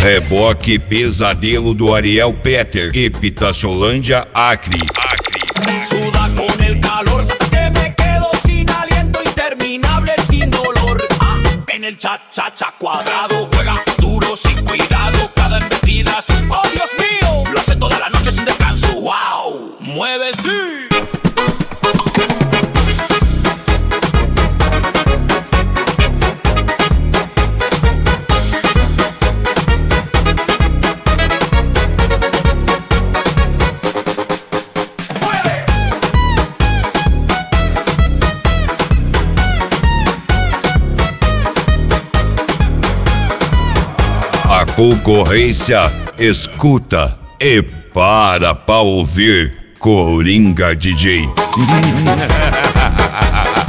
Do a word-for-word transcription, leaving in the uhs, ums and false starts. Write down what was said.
Reboque Pesadelo do Ariel Peter, Epitaciolândia, Acre. Acre. Suda con el calor hasta que me quedo sin aliento, interminable sin dolor. Ah, en el cha cha cha cuadrado juega duro sin cuidado, cada embestida es un oh Dios mío, lo hace toda la noche sin descanso. Wow, mueve sí. A concorrência escuta e para pra ouvir Coringa D J.